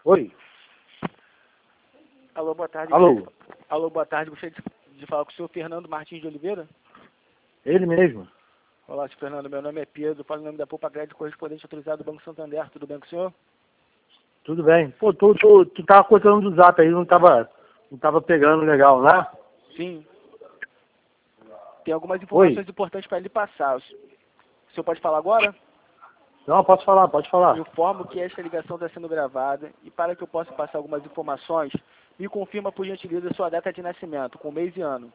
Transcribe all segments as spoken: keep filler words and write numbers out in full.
Oi. Alô, boa tarde. Alô. Gostaria- Alô, boa tarde. Gostaria de, de falar com o senhor Fernando Martins de Oliveira. Ele mesmo. Olá, senhor Fernando. Meu nome é Pedro. Falo em nome da Poupa Crédito, correspondente autorizado do Banco Santander. Tudo bem com o senhor? Tudo bem. Pô, tu, tu, tu tava cortando do zap aí, não tava, não tava pegando legal, né? Sim. Tem algumas informações Oi. importantes para lhe passar. O senhor pode falar agora? Não, posso falar, pode falar. Eu informo que esta ligação está sendo gravada e para que eu possa passar algumas informações, me confirma por gentileza sua data de nascimento, com mês e ano.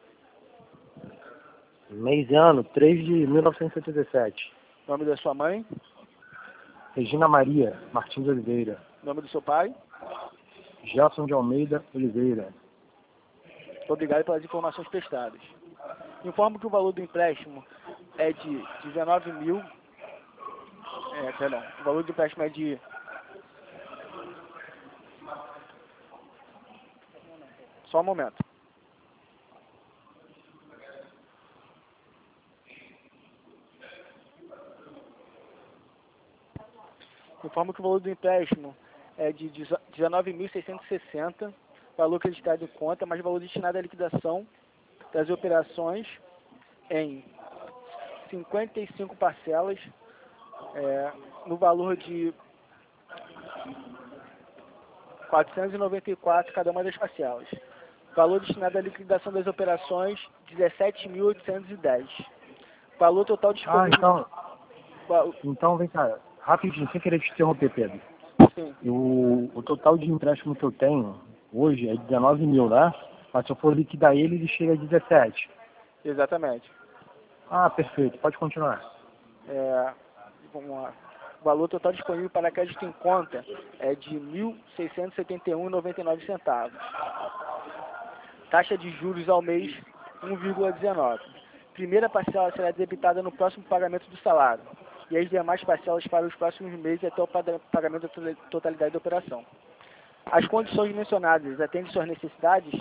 Mês e ano, três de mil novecentos e setenta e sete. Nome da sua mãe, Regina Maria Martins de Oliveira. nome do seu pai. Gelson de Almeida Oliveira. Obrigado pelas informações prestadas. Informo que o valor do empréstimo é de dezenove mil. É, perdão. O valor do empréstimo é de. Só um momento. Informo que o valor do empréstimo é de dezenove mil seiscentos e sessenta, valor acreditado em conta, mais valor destinado à liquidação das operações em cinquenta e cinco parcelas, é, no valor de quatrocentos e noventa e quatro cada uma das parcelas. Valor destinado à liquidação das operações, dezessete mil oitocentos e dez. Valor total Ah, disponível... então, Val- então vem cá, rapidinho, sem querer te interromper, Pedro. Sim, O, o total de empréstimo que eu tenho hoje é dezenove mil, né? Mas se eu for liquidar ele, ele chega a dezessete. exatamente. Ah, perfeito, pode continuar. É, vamos lá. O valor total disponível para crédito em conta é de mil seiscentos e setenta e um reais e noventa e nove centavos. Taxa de juros ao mês, um vírgula dezenove. Primeira parcela será debitada no próximo pagamento do salário e as demais parcelas para os próximos meses até o pada- pagamento da to- totalidade da operação. As condições mencionadas atendem suas necessidades,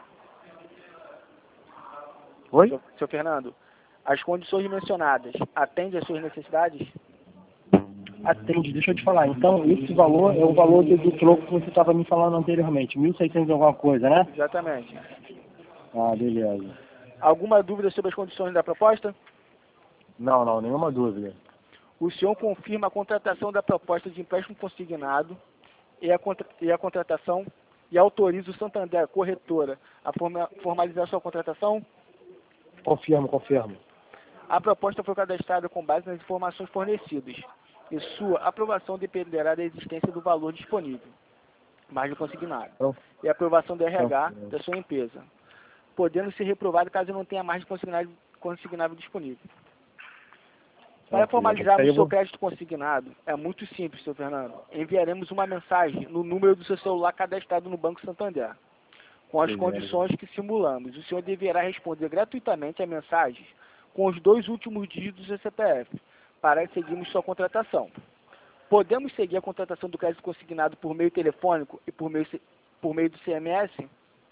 Oi? seu, seu Fernando? As condições mencionadas atendem às suas necessidades? Atende, deixa eu te falar. Então, esse valor é o valor do, do troco que você estava me falando anteriormente. mil e seiscentos alguma coisa, né? Exatamente. Ah, beleza. Alguma dúvida sobre as condições da proposta? Não, não, nenhuma dúvida. O senhor confirma a contratação da proposta de empréstimo consignado e a, contra- e a contratação e autoriza o Santander, corretora, a forma- formalizar sua contratação? Confirmo, confirmo. A proposta foi cadastrada com base nas informações fornecidas e sua aprovação dependerá da existência do valor disponível, margem consignado, Então, e a aprovação do R H confirmo. da sua empresa, podendo ser reprovado caso não tenha margem consignável, consignável disponível. Para Tranquilo. Isso formalizarmos aí o eu seu vou... crédito consignado, é muito simples, senhor Fernando. Enviaremos uma mensagem no número do seu celular cadastrado no Banco Santander, com as Beleza. condições que simulamos. O senhor deverá responder gratuitamente a mensagem com os dois últimos dígitos do seu C P F, para seguirmos sua contratação. Podemos seguir a contratação do crédito consignado por meio telefônico e por meio, por meio do C M S?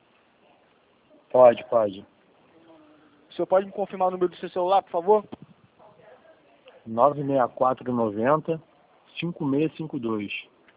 Pode, pode. O senhor pode me confirmar o número do seu celular, por favor? nove seis quatro nove zero cinco seis cinco dois.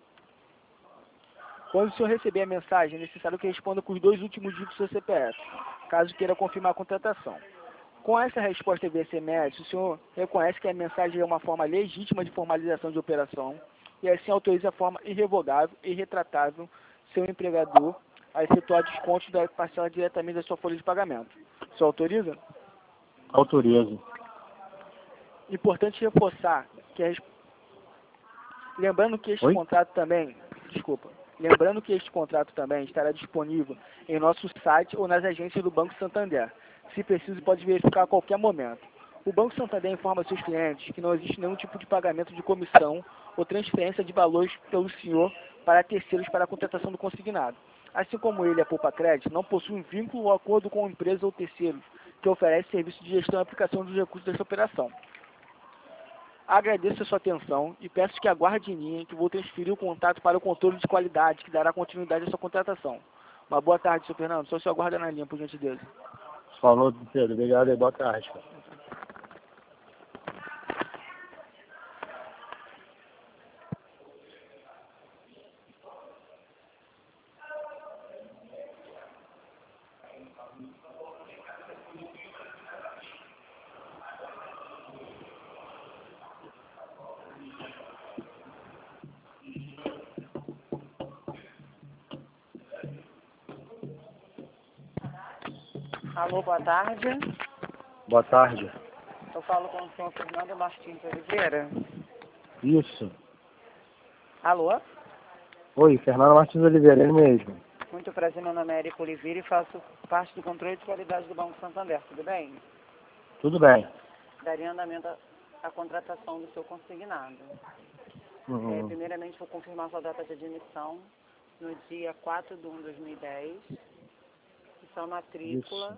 Quando o senhor receber a mensagem, é necessário que responda com os dois últimos dígitos do seu C P F, caso queira confirmar a contratação. Com essa resposta via S M S, o senhor reconhece que a mensagem é uma forma legítima de formalização de operação e assim autoriza a forma irrevogável e retratável seu empregador a efetuar descontos da parcela diretamente da sua folha de pagamento. O senhor autoriza? Autorizo. Importante reforçar que a res- lembrando que este Oi? contrato também, desculpa, lembrando que este contrato também estará disponível em nosso site ou nas agências do Banco Santander. Se preciso, pode verificar a qualquer momento. O Banco Santander informa seus clientes que não existe nenhum tipo de pagamento de comissão ou transferência de valores pelo senhor para terceiros para a contratação do consignado. Assim como ele, a Poupa Crédito, não possui um vínculo ou acordo com empresa ou terceiros que oferece serviço de gestão e aplicação dos recursos dessa operação. Agradeço a sua atenção e peço que aguarde em linha que vou transferir o contato para o controle de qualidade que dará continuidade à sua contratação. Uma boa tarde, senhor Fernando. Só o senhor aguarda na linha, por gentileza. Falou, Pedro. Obrigado e boa tarde. Alô, boa tarde. Boa tarde. Eu falo com o senhor Fernando Martins Oliveira. Isso. Alô? Oi, Fernando Martins Oliveira, ele mesmo. Muito prazer, meu nome é Érico Oliveira e faço parte do controle de qualidade do Banco Santander, tudo bem? Tudo bem. Daria andamento à- à contratação do seu consignado. Uhum. É, primeiramente, vou confirmar sua data de admissão no dia quatro de um de dois mil e dez. E sua matrícula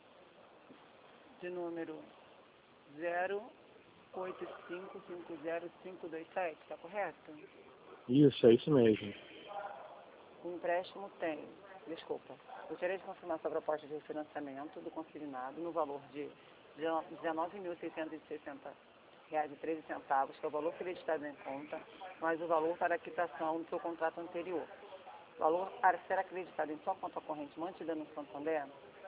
de número zero oito cinco cinco zero cinco dois sete, está correto? Isso, é isso mesmo. O empréstimo tem, desculpa, gostaria de confirmar sua proposta de refinanciamento do consignado no valor de dezenove mil seiscentos e sessenta reais e treze centavos, que é o valor creditado em conta, mais o valor para a quitação do seu contrato anterior. O valor para ser acreditado em sua conta corrente mantida no Santander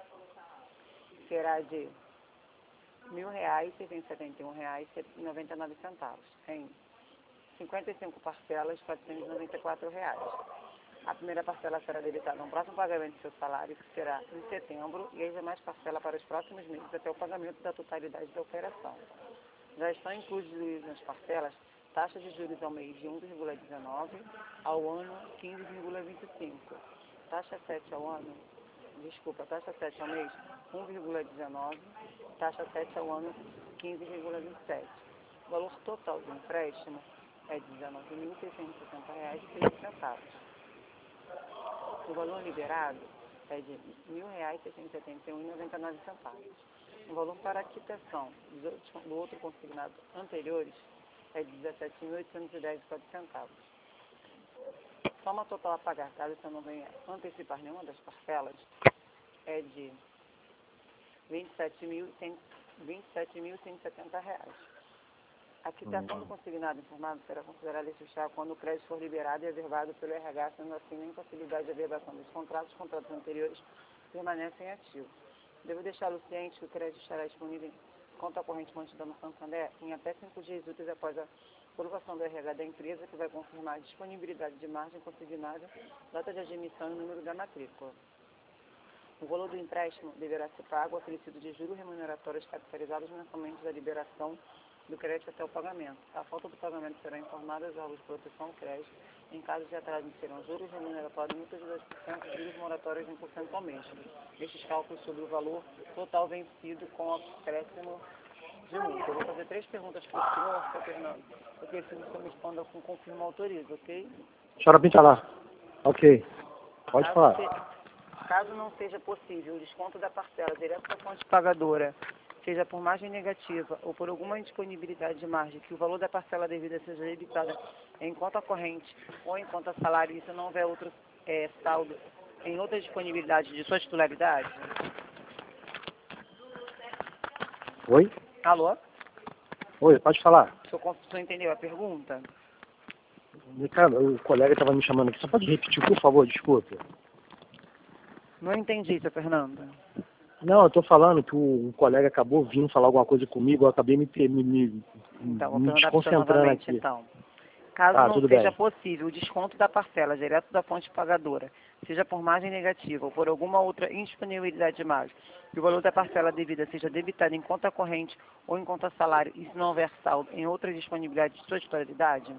será de mil reais, seiscentos e setenta e um reais e noventa e nove centavos, em cinquenta e cinco parcelas, quatrocentos e noventa e quatro reais. A primeira parcela será debitada no próximo pagamento do seu salário, que será em setembro, e as demais parcelas para os próximos meses até o pagamento da totalidade da operação. Já estão incluídas nas parcelas taxas de juros ao mês de um vírgula dezenove, ao ano quinze vírgula vinte e cinco. Taxa sete ao ano, desculpa, taxa sete ao mês um vírgula dezenove, taxa sete ao ano quinze vírgula vinte e sete. O valor total do empréstimo é de dezenove mil seiscentos e sessenta reais e treze centavos. O valor liberado é de mil reais, seiscentos e setenta e um reais e noventa e nove centavos. O valor para a quitação do outro consignado anteriores é de dezessete mil oitocentos e dez reais e quatro centavos. Soma total a pagar, caso você não venha antecipar nenhuma das parcelas, é de vinte e sete mil cento e setenta reais. A quitação do consignado informado será considerada essencial quando o crédito for liberado e averbado pelo R H, sendo assim nem possibilidade de averbação dos contratos, os contratos anteriores permanecem ativos. Devo deixá-lo ciente que o crédito estará disponível em conta corrente mantida no Santander em até cinco dias úteis após a aprovação do R H da empresa, que vai confirmar a disponibilidade de margem consignada, data de admissão e número da matrícula. O valor do empréstimo deverá ser pago acrescido de juros remuneratórios capitalizados mensalmente da liberação do crédito até o pagamento. A falta do pagamento será informada às órgãos de proteção ao crédito. Em caso de atraso, serão juros remuneratórios multas de dois por cento e juros moratórios de um por cento ao mês. Estes cálculos sobre o valor total vencido com acréscimo de multa. Eu vou fazer três perguntas para o senhor, seu Fernando. Eu preciso que o senhor me responda com confirma autoriza, ok? Chora pinta lá. Ok. Pode Caso falar. se- Caso não seja possível o desconto da parcela direto da fonte pagadora, seja por margem negativa ou por alguma indisponibilidade de margem, que o valor da parcela devida seja debitada em conta corrente ou em conta salário, e se não houver outro é, saldo em outra disponibilidade de sua titularidade? Oi? Alô? Oi, pode falar. O senhor, o senhor entendeu a pergunta? Cara, o colega estava me chamando aqui. Só pode repetir, por favor, desculpa. Não entendi, seu Fernando. Não, eu tô falando que o, o colega acabou vindo falar alguma coisa comigo, eu acabei me, me, me, Então, vou me perguntar para o senhor desconcentrando novamente, aqui. então. Caso Tá, não tudo seja bem. possível o desconto da parcela direto da fonte pagadora, seja por margem negativa ou por alguma outra indisponibilidade de margem, que o valor da parcela devida seja debitado em conta corrente ou em conta salário, e se não houver saldo em outra disponibilidade de sua titularidade?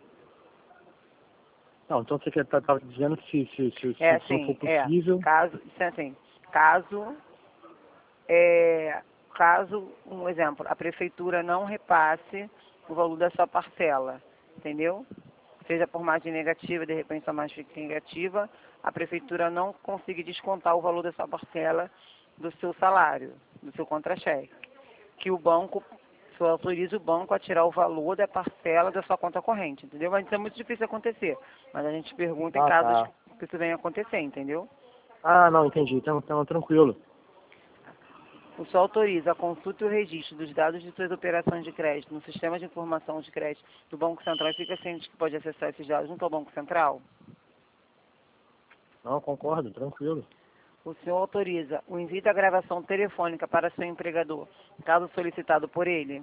Não, então você estava tá, dizendo que se, se, se, É se não for assim, é, possível... caso, isso é assim, caso, é, caso, um exemplo, a prefeitura não repasse o valor da sua parcela, entendeu? Seja por margem negativa, de repente a margem fica negativa, a prefeitura não consiga descontar o valor da sua parcela do seu salário, do seu contra-cheque. Que o banco, só autoriza o banco a tirar o valor da parcela da sua conta corrente, entendeu? Mas isso é muito difícil acontecer. Mas a gente pergunta em Ah, casos tá. que isso venha acontecer, entendeu? Ah, não, entendi. Então, então tranquilo. O senhor autoriza a consulta e o registro dos dados de suas operações de crédito no sistema de informação de crédito do Banco Central e fica ciente que pode acessar esses dados junto ao Banco Central? Não, concordo, tranquilo. O senhor autoriza o envio da gravação telefônica para seu empregador, caso solicitado por ele?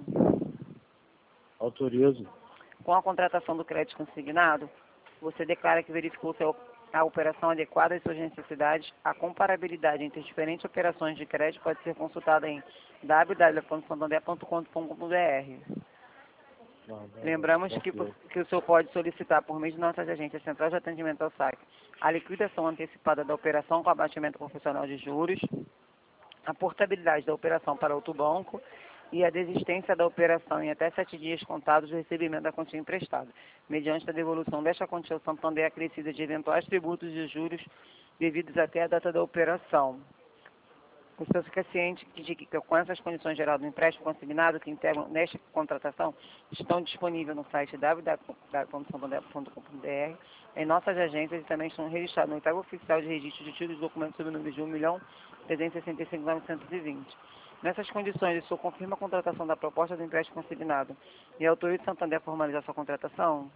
Autorizo. Com a contratação do crédito consignado, você declara que verificou seu, a operação adequada às suas necessidades. A comparabilidade entre diferentes operações de crédito pode ser consultada em w w w ponto santander ponto com ponto b r. Lembramos que, que o senhor pode solicitar, por meio de nossas agências centrais de atendimento ao saque, a liquidação antecipada da operação com abatimento profissional de juros, a portabilidade da operação para outro banco e a desistência da operação em até sete dias contados do recebimento da quantia emprestada, mediante a devolução desta quantia ao Santander acrescida de eventuais tributos e juros devidos até a data da operação. O senhor fica ciente de que, com essas condições geradas no empréstimo consignado que integram nesta contratação, estão disponíveis no site w w w ponto santander ponto com ponto b r, em nossas agências e também estão registrados no oitavo oficial de registro de títulos e documentos sob o número de um milhão trezentos e sessenta e cinco mil novecentos e vinte. Nessas condições, o senhor confirma a contratação da proposta do empréstimo consignado e autoriza o Santander a formalizar sua contratação?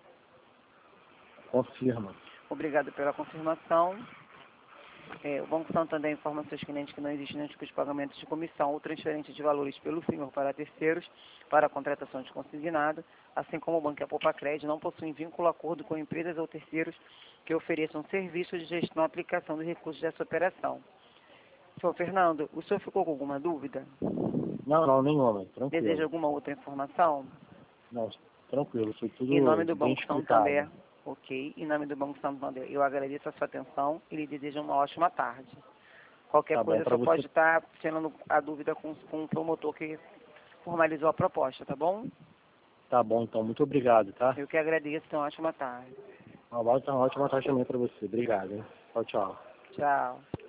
Confirma. Obrigado pela confirmação. É, o Banco Santander informa seus clientes que não existe nenhum tipo de pagamento de comissão ou transferência de valores pelo senhor para terceiros para a contratação de consignado, assim como o Banco e a Popacred não possuem vínculo ou acordo com empresas ou terceiros que ofereçam serviços de gestão e aplicação dos recursos dessa operação. Senhor Fernando, o senhor ficou com alguma dúvida? Não, não, nenhuma. Tranquilo. Deseja alguma outra informação? Não, tranquilo. Foi tudo Em nome do bem Banco explicado. Santander. Ok, em nome do Banco Santander, eu agradeço a sua atenção e lhe desejo uma ótima tarde. Qualquer Tá coisa, bom, você você... pode estar tirando a dúvida com, com o promotor que formalizou a proposta, tá bom? Tá bom, então. Muito obrigado, tá? Eu que agradeço, uma ótima tarde. Uma ótima, uma ótima tarde também para você. Obrigado, hein? Tchau, tchau. Tchau.